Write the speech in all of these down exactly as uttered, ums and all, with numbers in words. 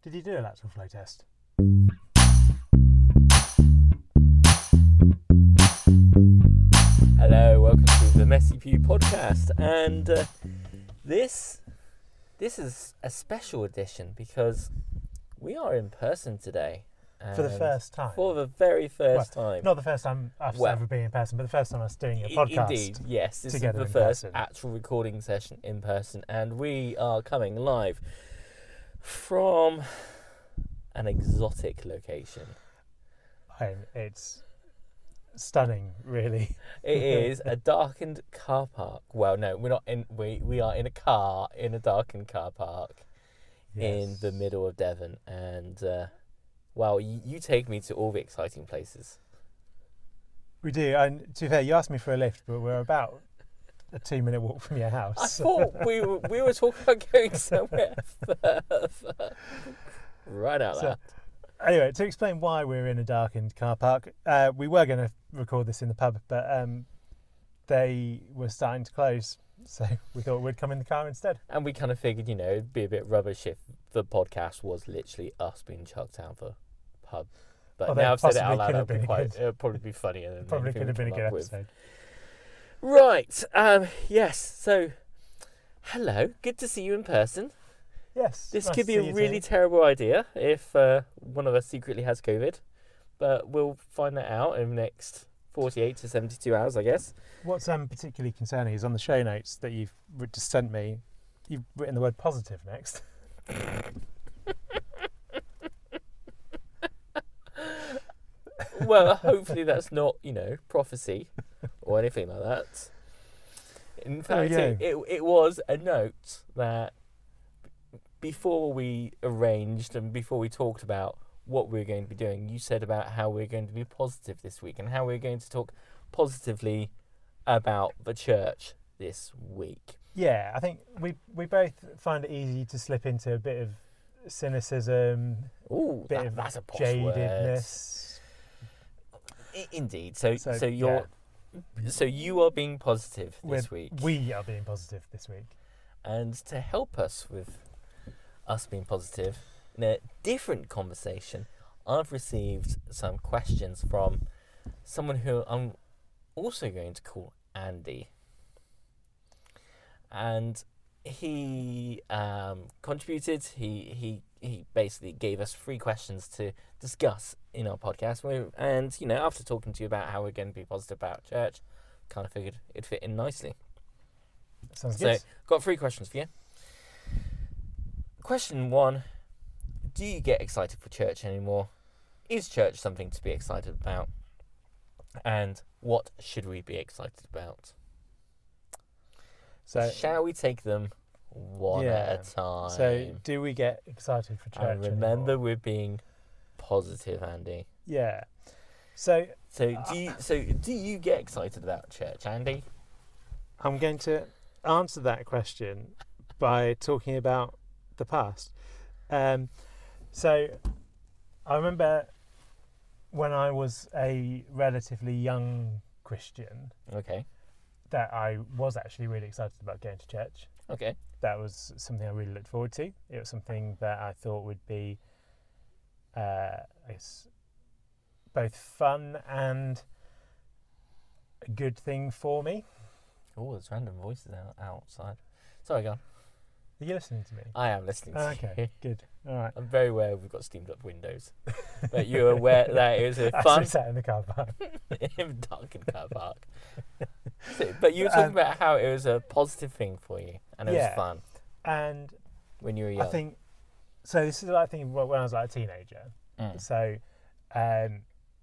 Did you do a lateral flow test? Hello, welcome to the Messy Pew podcast, and uh, this this is a special edition because we are in person today. For the first time. For the very first well, time. Not the first time I've Well, ever been in person, but the first time I was doing a I- podcast. Indeed, yes. This is together the in first person. actual recording session in person, and we are coming live from an exotic location. And it's stunning, really. It is a darkened car park. Well, no, we're not in. We we are in a car in a darkened car park in Yes. the middle of Devon, and uh, well, you, you take me to all the exciting places. We do. And to be fair, you asked me for a lift, but we're about a two-minute walk from your house. I thought we were, we were talking about going somewhere further. Right out So- there. Anyway, to explain why we're in a darkened car park, uh, we were going to record this in the pub, but um, they were starting to close, so we thought we'd come in the car instead. And we kind of figured, you know, it'd be a bit rubbish if the podcast was literally us being chucked out of a pub. But Although now I've said it possibly out loud, could have that'd be been a quite, good- it'll probably be funnier than Probably anything could have we been a come good up with. episode. Right. Um. Yes. So, hello. Good to see you in person. Yes. This nice could to be see a you really too. terrible idea if uh, one of us secretly has COVID, but we'll find that out in the next forty-eight to seventy-two hours, I guess. What's um, particularly concerning is on the show notes that you've wr- just sent me, you've written the word positive next. Well, hopefully that's not, you know, prophecy or anything like that. In fact, yeah. it, it it was a note that before we arranged and before we talked about what we we're going to be doing, you said about how we're going to be positive this week and how we're going to talk positively about the church this week. Yeah, I think we we both find it easy to slip into a bit of cynicism, Ooh, bit that, of that's a posh word. jadedness. I- Indeed. So, So, so you're, so you are being positive this We're- week. We are being positive this week. And to help us with us being positive, in a different conversation, I've received some questions from someone who I'm also going to call Andy. And he um, contributed, he, he he basically gave us three questions to discuss in our podcast. We- And, you know, after talking to you about how we're going to be positive about church, kind of figured it'd fit in nicely. Sounds So, good. got three questions for you. Question one, do you get excited for church anymore? Is church something to be excited about? And what should we be excited about? So, Shall we take them one Yeah. at a time? so do we get excited for church and remember, anymore? we're being positive, Andy. Yeah. So So do you? So do you get excited about church, Andy? I'm going to answer that question by talking about the past. Um, so I remember when I was a relatively young Christian Okay. that I was actually really excited about going to church. Okay. That was something I really looked forward to. It was something that I thought would be, uh, I guess, both fun and a good thing for me. Oh, there's random voices out, outside. Sorry, go on. Are you listening to me? I am listening to Oh, you. okay, good. All right. I'm very aware we've got steamed up windows. But you're aware that it was a As fun we sat in the car park. in darkened car park. So, but you were talking Um, about how it was a positive thing for you and it Yeah. was fun And when you were young. I think, so this is like thinking when I was like a teenager. Mm. So um,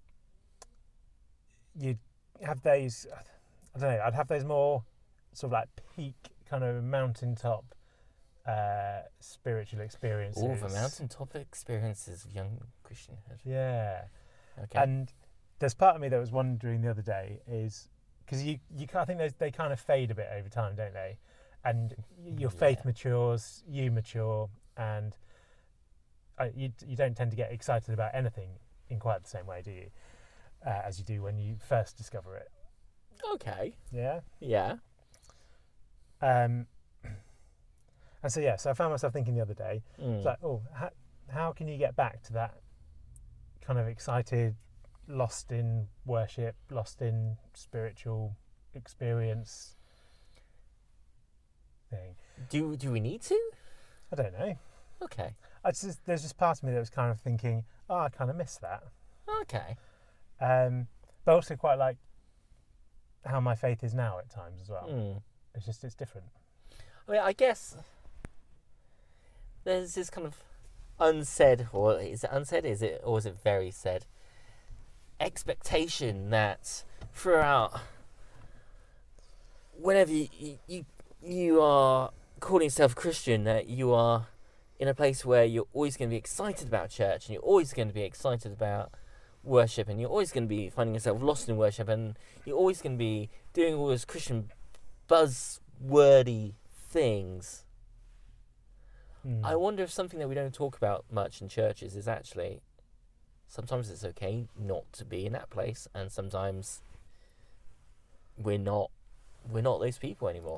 you'd have those, I don't know, I'd have those more sort of like peak kind of mountaintop uh, spiritual experiences. All the mountaintop experiences of young Christianhood. Yeah. Okay. And there's part of me that was wondering the other day is, because you, you I think they kind of fade a bit over time, don't they? And your faith Yeah. matures, you mature, and uh, you you don't tend to get excited about anything in quite the same way, do you? Uh, as you do when you first discover it. Okay. Yeah. Yeah. Um. And so yeah, so I found myself thinking the other day, Mm. it's like, oh, ha- how can you get back to that kind of excited, lost in worship, lost in spiritual experience thing? Do do we need to? I don't know. Okay. I just, there's just part of me that was kind of thinking, oh, I kind of miss that. Okay. Um, but also quite like how my faith is now at times as well. Mm. It's just, it's different. I mean, I guess there's this kind of unsaid, or is it unsaid? Is it, or is it very said? Expectation that throughout, whenever you you, you are calling yourself a Christian, that you are in a place where you're always going to be excited about church, and you're always going to be excited about worship, and you're always going to be finding yourself lost in worship, and you're always going to be doing all those Christian buzzwordy things. Mm. I wonder if something that we don't talk about much in churches is actually sometimes it's okay not to be in that place, and sometimes we're not we're not those people anymore.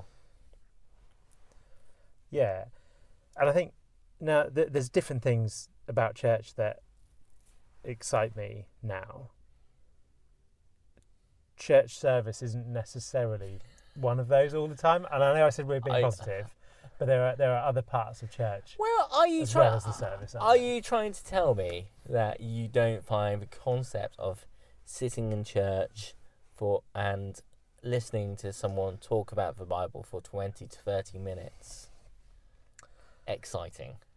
Yeah, and I think now th- there's different things about church that excite me now. Church service isn't necessarily one of those all the time, and I know I said we're being I- positive, but there are there are other parts of church Well, are you as trying? well as the service. aren't Are there? you trying to tell me that you don't find the concept of sitting in church for and listening to someone talk about the Bible for twenty to thirty minutes exciting?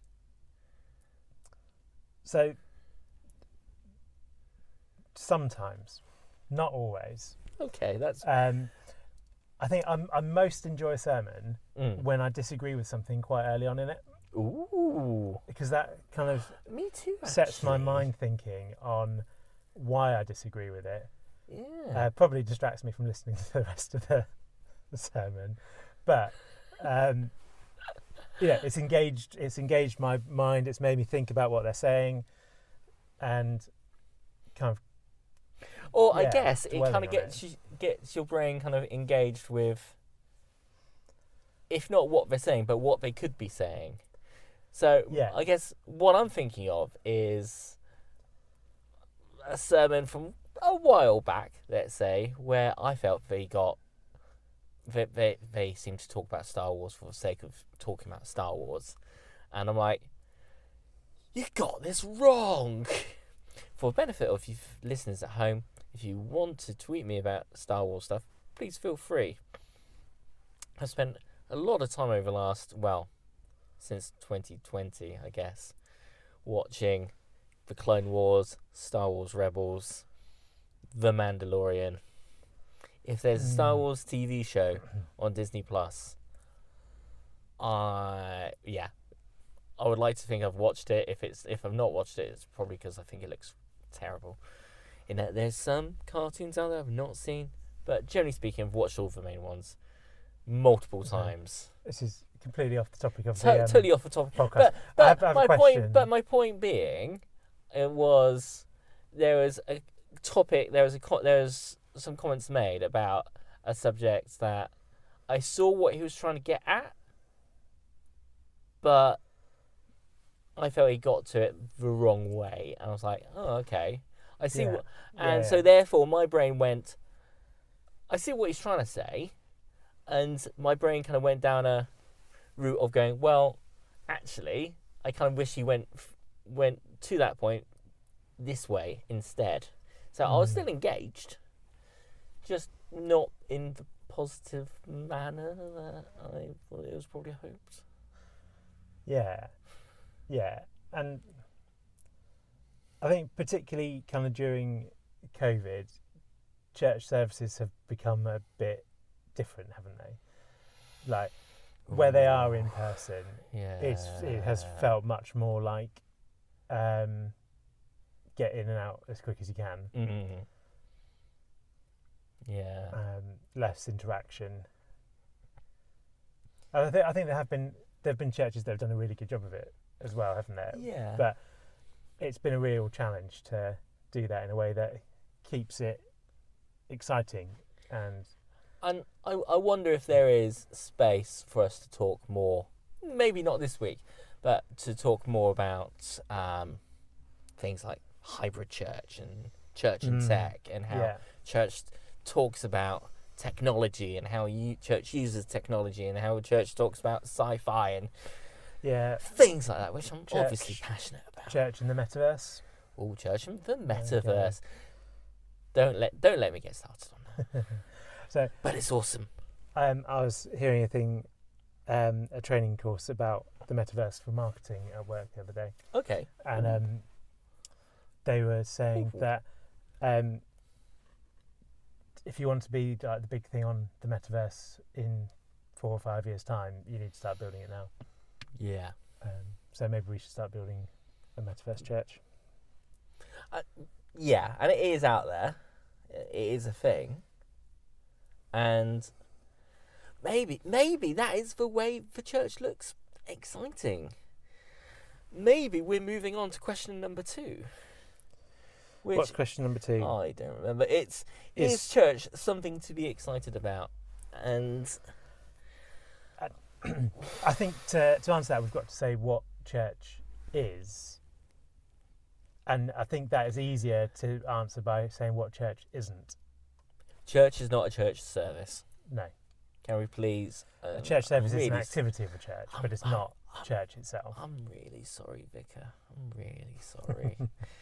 So sometimes, not always. Okay, that's Um, I think I'm, I most enjoy a sermon mm. when I disagree with something quite early on in it, Ooh, because that kind of me too. sets my actually. mind thinking on why I disagree with it. Yeah. Uh, probably distracts me from listening to the rest of the, the sermon, but um, yeah, it's engaged. It's engaged my mind. It's made me think about what they're saying, and kind of Or I yeah, guess it dwelling kind of on gets you, gets your brain kind of engaged with, if not what they're saying, but what they could be saying. So Yeah. I guess what I'm thinking of is a sermon from a while back, let's say, where I felt they got they they, they seemed to talk about Star Wars for the sake of talking about Star Wars, and I'm like, you got this wrong. For the benefit of you listeners at home, if you want to tweet me about Star Wars stuff, please feel free. I've spent a lot of time over the last, well, since twenty twenty, I guess, watching The Clone Wars, Star Wars Rebels, The Mandalorian. If there's a Star Mm. Wars T V show on Disney Plus, I yeah, I would like to think I've watched it. If it's if I've not watched it, it's probably because I think it looks terrible. In that there's some cartoons out there I've not seen, but generally speaking, I've watched all of the main ones multiple Okay. times. this is completely off the topic of To- the um, totally off the topic. podcast. But, I but have- I have a my question. point, but my point being, it was there was a topic. There was a co- there was some comments made about a subject that I saw what he was trying to get at, but I felt he got to it the wrong way, and I was like, oh, okay, I see. Yeah. What, Yeah, and yeah. so therefore, my brain went, I see what he's trying to say, and my brain kind of went down a route of going, well, actually, I kind of wish he went went to that point this way instead. So I was Mm. still engaged, just not in the positive manner that I thought it was probably hoped. Yeah, yeah, and I think particularly kind of during COVID, church services have become a bit different, haven't they? Like where they are in person, Yeah, it's it has felt much more like um, get in and out as quick as you can, Mm. Yeah. um, less interaction. And I think I think there have been there have been churches that have done a really good job of it as well, haven't there? Yeah. But it's been a real challenge to do that in a way that keeps it exciting and And I, I wonder if there is space for us to talk more, maybe not this week, but to talk more about um, things like hybrid church and church and Mm. tech, and how Yeah. church talks about technology and how you, church uses technology, and how church talks about sci-fi and Yeah. things like that, which I'm Church. obviously passionate about. Church in the metaverse. All church and the go. metaverse. Don't let don't let me get started on that. So, but it's awesome. um, I was hearing a thing, um, a training course about the metaverse for marketing at work the other day, Okay. and um, they were saying Ooh. that um, if you want to be like the big thing on the metaverse in four or five years' time, you need to start building it now. Yeah. Um, so maybe we should start building a metaverse church. Yeah, and it is out there. It is a thing. And maybe maybe that is the way the church looks exciting. Maybe we're moving on to question number two. Which What's question number two? I don't remember. It's Is- is church something to be excited about? And I think to to answer that, we've got to say what church is. And I think that is easier to answer by saying what church isn't. church is not a church service. No. Can we please? Um, A church service I'm is an really activity of a church, but it's I'm- not I'm- church itself. I'm really sorry, Vicar. I'm really sorry.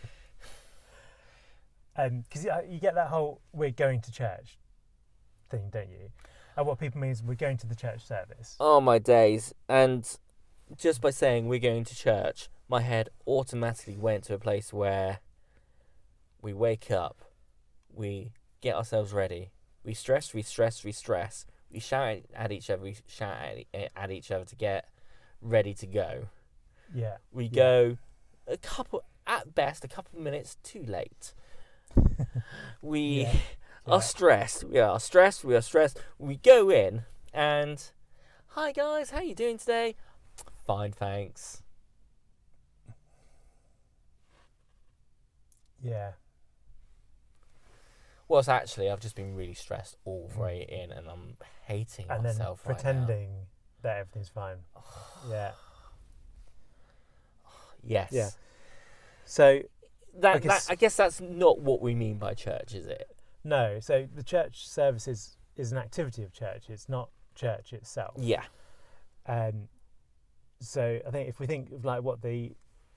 Because um, you get that whole "we're going to church" thing, don't you? And what people mean is we're going to the church service. Oh my days. And just by saying we're going to church, my head automatically went to a place where we wake up, we get ourselves ready, we stress, we stress, we stress, we shout at each other, we shout at, at each other to get ready to go. Yeah. We Yeah. go a couple, at best, a couple of minutes too late. We Yeah. are Yeah. stressed. We are stressed. We are stressed. We go in and, hi guys, how you doing today? Fine, thanks. Yeah. Well, actually, I've just been really stressed all the way in, and I'm hating And then myself right now. pretending that everything's fine. Yeah. Yes. Yeah. So That, I guess- that I guess that's not what we mean by church, is it? no. So the church service is, is an activity of church. It's not church itself. Yeah. Um, so I think if we think of like what the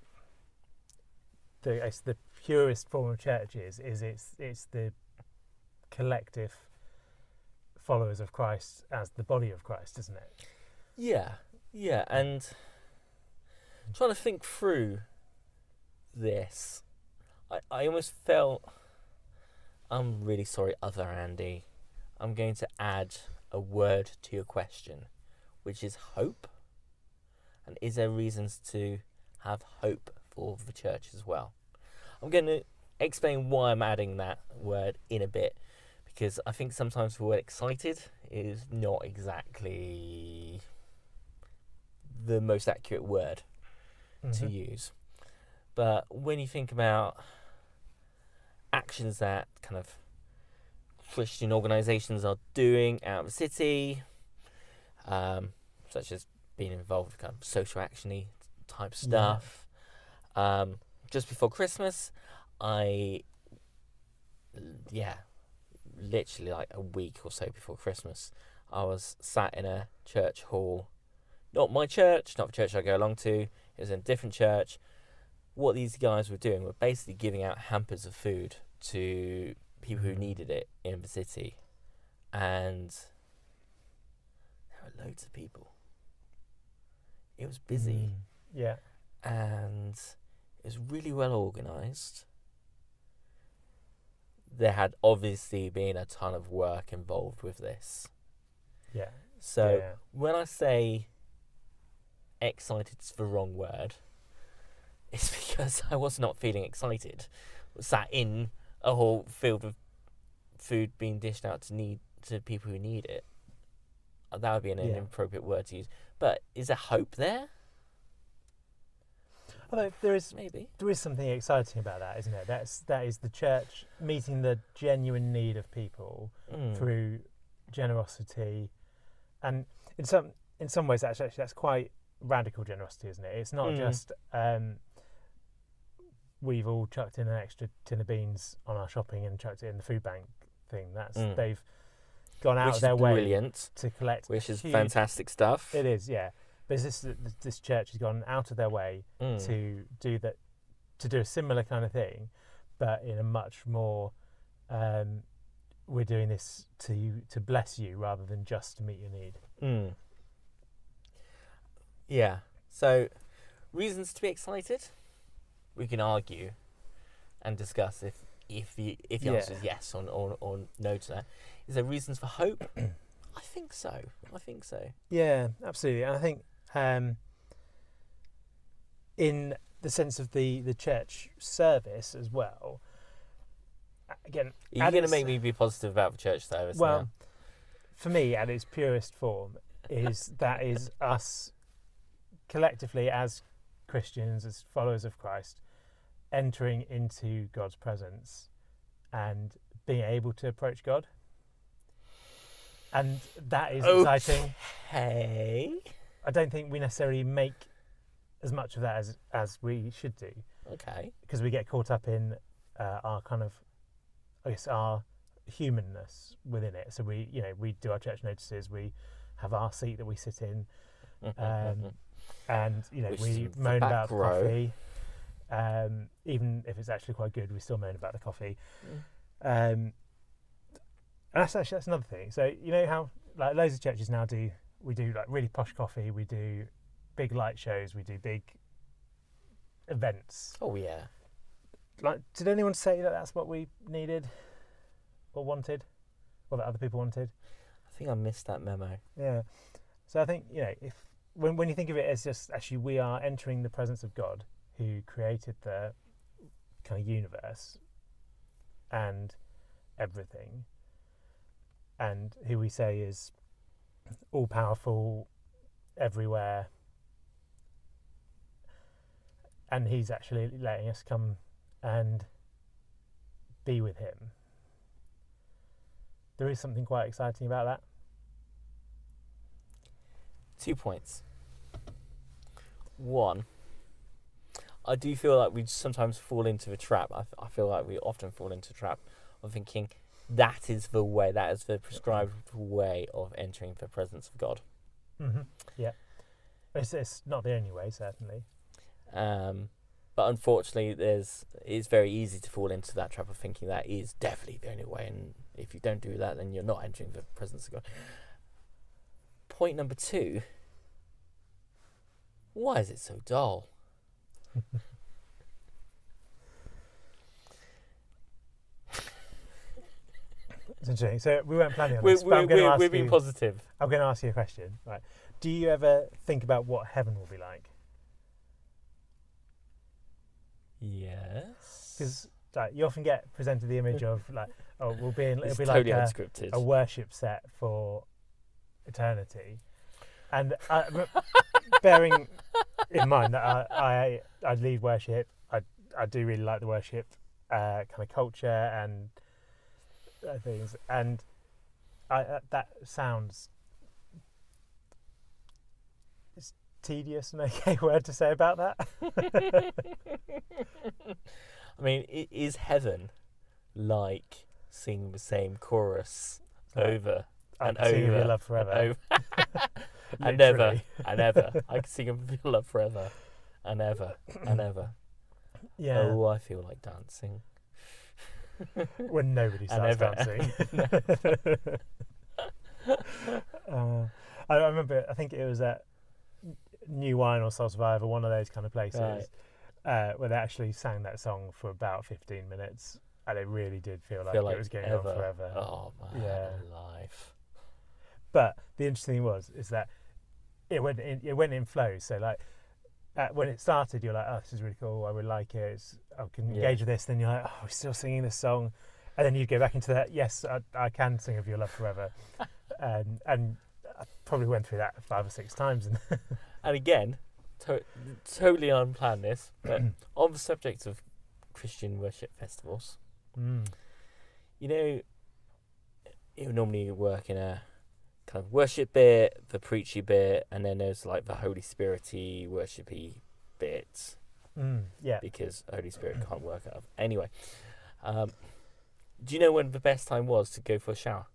the it's the purest form of church is, is it's it's the collective followers of Christ as the body of Christ, isn't it? Yeah. Yeah. And trying to think through this, I, I almost felt, I'm really sorry, other Andy. I'm going to add a word to your question, which is hope. And is there reasons to have hope for the church as well? I'm going to explain why I'm adding that word in a bit, because I think sometimes the word excited is not exactly the most accurate word to Mhm. use. But when you think about actions that kind of Christian organisations are doing out of the city, um, such as being involved with kind of social action-y type stuff. Yeah. Um, just before Christmas, I, yeah, literally like a week or so before Christmas, I was sat in a church hall. Not my church, not the church I go along to. It was in a different church. What these guys were doing were basically giving out hampers of food to people who needed it in the city. And there were loads of people. It was busy. Mm. Yeah. And it was really well organised. There had obviously been a ton of work involved with this. Yeah. So yeah. when I say excited is the wrong word, it's because I was not feeling excited. Sat in a whole field of food being dished out to need to people who need it. That would be an Yeah. inappropriate word to use. But is there hope there? Although there is Maybe. there is something exciting about that, isn't it? That's that is the church meeting the genuine need of people Mm. through generosity, and in some in some ways that's actually that's quite radical generosity, isn't it? It's not Mm. just um, we've all chucked in an extra tin of beans on our shopping and chucked it in the food bank thing. That's Mm. they've gone out Which of is their way brilliant, to collect. which is huge- fantastic stuff. It is, yeah. But this this church has gone out of their way Mm. to do that, to do a similar kind of thing, but in a much more. Um, we're doing this to to bless you rather than just to meet your need. Mm. Yeah. So, reasons to be excited? We can argue and discuss if if the if the Yeah. answer is yes or, or or no to that. Is there reasons for hope? I think so. I think so. Yeah, absolutely. And I think um, in the sense of the, the church service as well, again, Are you at going to its- make me be positive about the church service well, now? for me, at its purest form, is that is us collectively as Christians, as followers of Christ, entering into God's presence and being able to approach God. And that is exciting. Hey. I don't think we necessarily make as much of that as as we should do, Okay. because we get caught up in uh, our kind of, I guess, our humanness within it. So we, you know, we do our church notices, we have our seat that we sit in, um, and you know, Which is we in the moan back about the row. coffee. Um, even if it's actually quite good, we still moan about the coffee. Mm. Um, and that's actually that's another thing. So you know how like loads of churches now do, we do like really posh coffee, we do big light shows, we do big events. Oh yeah. Like, did anyone say that that's what we needed or wanted, or that other people wanted? I think I missed that memo. Yeah. So I think, you know, if when when you think of it as just actually we are entering the presence of God, who created the kind of universe and everything, and who we say is all powerful, everywhere, and he's actually letting us come and be with him. There is something quite exciting about that. Two points. One, I do feel like we sometimes fall into the trap. I, f- I feel like we often fall into the trap of thinking that is the way, that is the prescribed way of entering the presence of God. Mm-hmm. Yeah. It's, it's not the only way, certainly. Um, but unfortunately, there's it's very easy to fall into that trap of thinking that is definitely the only way, and if you don't do that, then you're not entering the presence of God. Point number two, why is it so dull? It's interesting. So we weren't planning on We're, this, but I'm we're, going to we're, ask we're being you. positive. I'm going to ask you a question. Right? Do you ever think about what heaven will be like? Yes. Because like, you often get presented the image of like, oh, we'll be in, it'll It's be totally like a, unscripted. a worship set for eternity, and uh, m- bearing in mind that I, I I lead worship, I I do really like the worship uh, kind of culture and uh, things, and I, uh, that sounds is tedious an okay word to say about that. I mean, i- is heaven like singing the same chorus Right. over I and can sing of over your love forever. and over and ever Literally. and ever? I can sing of your love forever and ever and ever. Yeah. Oh, I feel like dancing. When nobody And starts ever. dancing. uh, I, I remember, I think it was at New Wine or Soul Survivor, one of those kind of places, Right. uh, where they actually sang that song for about fifteen minutes, and it really did feel like feel it like was going ever. on forever. Oh my Yeah. life. But the interesting thing was is that it went in, it went in flows. So like uh, when it started, you're like, oh, this is really cool. I really like it. It's, I can Yeah. engage with this. Then you're like, oh, we're still singing this song, and then you go back into that. Yes, I, I can sing of your love forever, and and I probably went through that five or six times. And And again, to- totally unplanned this, but on the subject of Christian worship festivals, mm, you know, you normally work in a kind of worship bit, the preachy bit, and then there's like the Holy Spirit-y, worshipy bit. Mm, yeah. Because Holy Spirit can't work out of. Anyway, um, do you know when the best time was to go for a shower?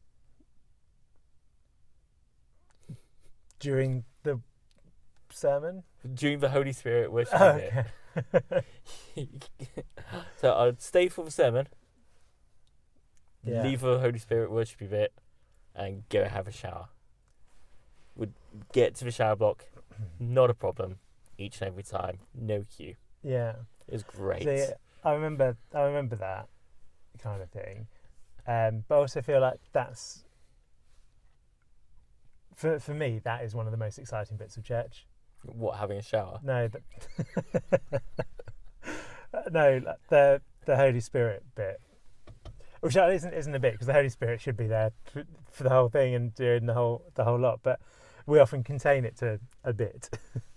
During the sermon? During the Holy Spirit worship Oh, bit. okay. So I'd stay for the sermon, Yeah. leave the Holy Spirit worshipy bit, and go have a shower. Would get to the shower block, not a problem, each and every time, no queue. Yeah. It was great. See, I remember I remember that kind of thing. Um, but I also feel like that's for for me that is one of the most exciting bits of church. What, having a shower? No, but no, like the the Holy Spirit bit, which isn't isn't a bit because the Holy Spirit should be there for, for the whole thing and doing the whole the whole lot. But we often contain it to a bit.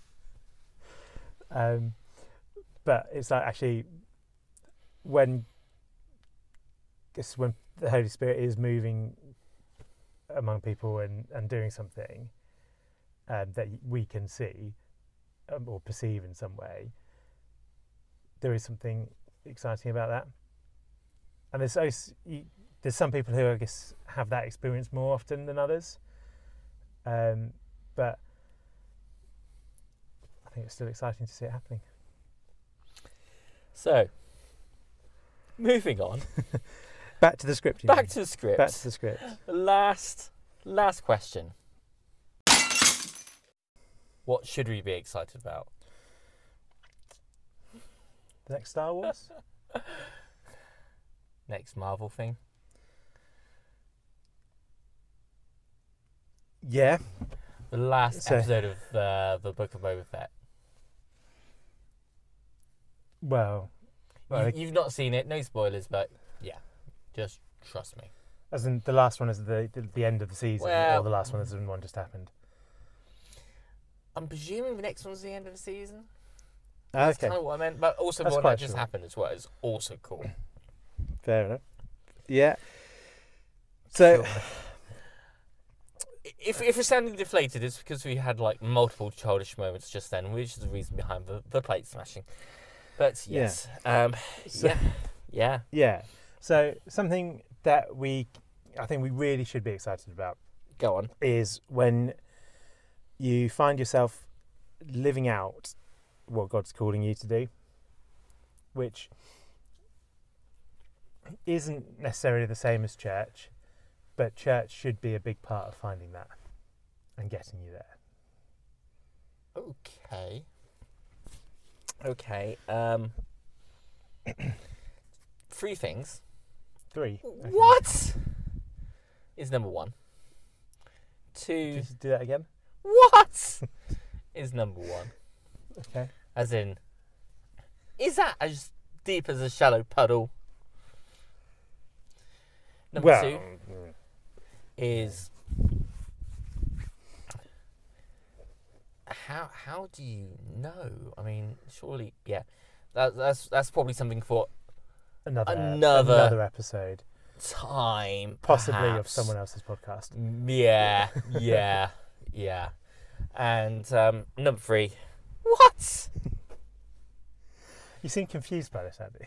um, but it's like actually when guess when the Holy Spirit is moving among people and, and doing something um, that we can see um, or perceive in some way, there is something exciting about that. And there's those, you, there's some people who I guess have that experience more often than others, um, but I think it's still exciting to see it happening. So, moving on. Back to the script. you Back mean? to the script. Back to the script. Last, last question. What should we be excited about? The next Star Wars? Next Marvel thing? Yeah. The last So- episode of uh, the Book of Boba Fett. Well, well, you, you've not seen it, no spoilers, but yeah, just trust me. as in the last one is the the, the end of the season, Well- or the last one is when one just happened. I'm presuming the next one's the end of the season. That's Okay, kind of what I meant, but also That's the one quite that just short. happened as well is also cool. fair enough. Yeah. So, Sure. If if we're sounding deflated, it's because we had like multiple childish moments just then, which is the reason behind the, the plate smashing. But Yeah. yes, um, So- yeah, yeah. yeah. So something that we, I think we really should be excited about Go on. is when you find yourself living out what God's calling you to do, which isn't necessarily the same as church, but church should be a big part of finding that and getting you there. Okay. Okay. Um, three things. Three. Okay. What is number one? Two. Just do that again. What is number one? Okay. As in, is that as deep as a shallow puddle? Number well, two is how how do you know? I mean, surely, yeah, that, that's that's probably something for another Another- another episode, time, possibly of perhaps. someone else's podcast. Yeah, yeah, yeah. And um, number three, what? You seem confused by this, Andy.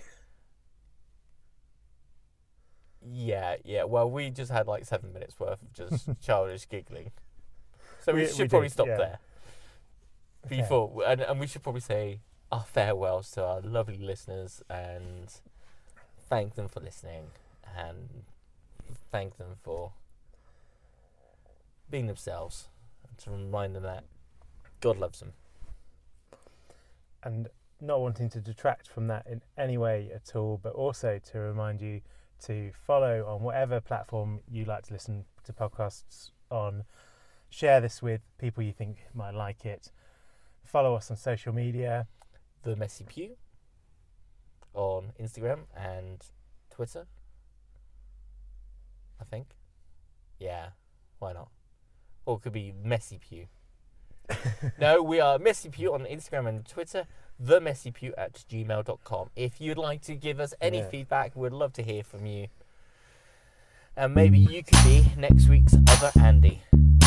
Yeah, yeah. Well, we just had like seven minutes worth of just childish giggling, so we, We- should we probably did, stop yeah. there. Okay. Before, and, and we should probably say our farewells to our lovely listeners and thank them for listening and thank them for being themselves and to remind them that God loves them. And not wanting to detract from that in any way at all, but also to remind you to follow on whatever platform you like to listen to podcasts on. Share this with people you think might like it. Follow us on social media. The Messy Pew on Instagram and Twitter, I think. Yeah, why not? Or it could be Messy Pew. No, we are Messy Pew on Instagram and Twitter, the messy pew at gmail dot com. If you'd like to give us any Yeah. feedback, we'd love to hear from you. And maybe you could be next week's other Andy.